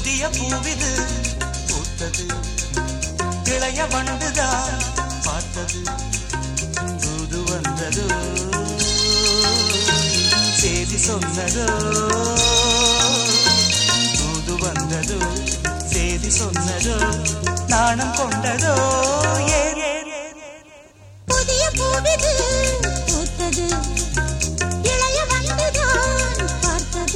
புதிய பூவிது பூத்தது, இளைய வண்டுதான் பார்த்தது. தூது வந்ததோ செய்தி சொன்னதோ, தூது வந்ததோ செய்தி சொன்னதோ, நாணம் கொண்டதோ. புதிய பூவிது பூத்தது, இளைய வண்டுதான் பார்த்தது.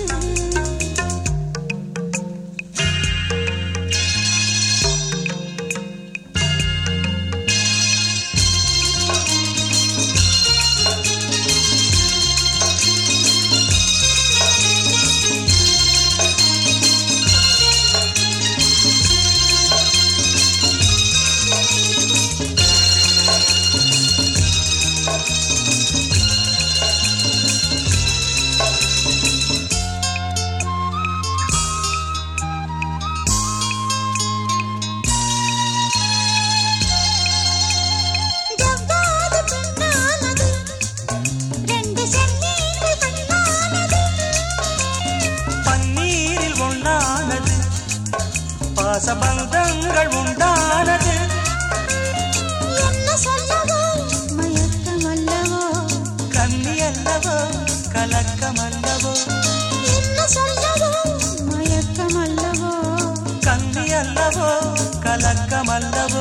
பாசபந்தங்கள் உண்டானது. என்ன சொல்லவோ மயக்கமல்லவோ, கன்னி அல்லவோ கலக்கமல்லவோ. என்ன சொல்லவோ மயக்கமல்லவோ, கன்னி அல்லவோ கலக்கமல்லவோ.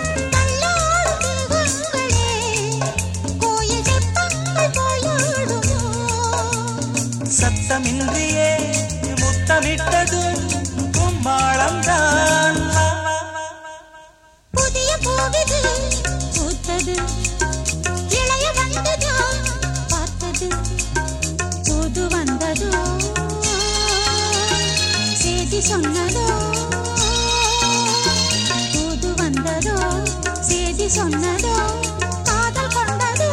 சத்தமின்றியே முத்தமிட்டது கும்மாளம்தான். புதிய பூவிது பூத்தது, இளைய வண்டுதான் பார்த்தது. தூது வந்ததோ செய்தி சொன்னதோ, தூது வந்ததோ செய்தி சொன்னதோ, காதல் கொண்டதோ.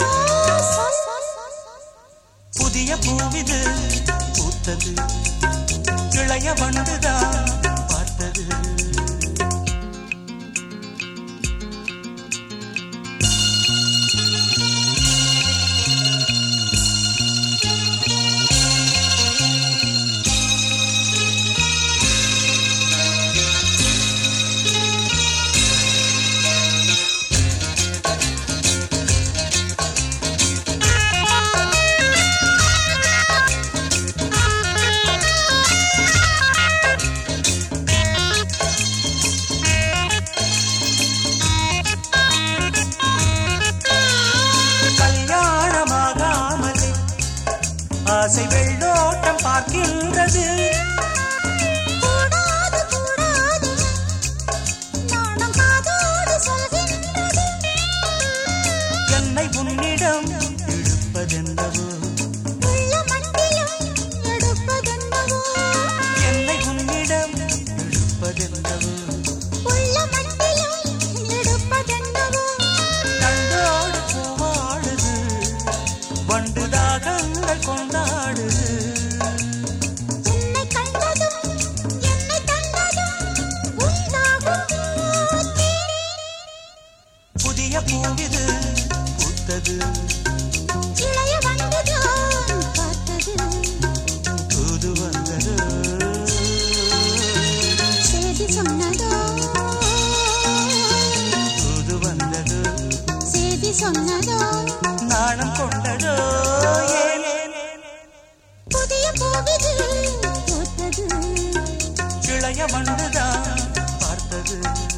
புதிய பூவிது பூத்தது, இளைய வண்டுதான் பார்த்தது. ஆசை வெள்ளோட்டம் பார்க்கின்றது. கூடாது கூடாது நானும் காதோடு சொல்கின்றது. என்னை உன்னிடம் இழுப்பதென்னவோ, உள்ள மண்டியம் எடுப்பதென்னவோ. என்னை உன்னிடம் இழுப்பதென்னவோ, உள்ள மண்டியம் எடுப்பதென்னவோ. கண்டோடு பூவாடுது, வண்டு தாகங்கள் கொண்டாடுது. உன்னை கண்டதும் என்னை கண்டதும் உண்டாகும். புதிய பூவிது பூத்தது, இளைய வண்டுதான் பார்த்தது. தூது வந்தது செய்தி சொன்னதோ, தூது வந்தது செய்தி சொன்னதோ, நாணம் கொண்டதோ. புதிய பூவிது பூத்தது, இளைய வண்டுதான் பார்த்தது.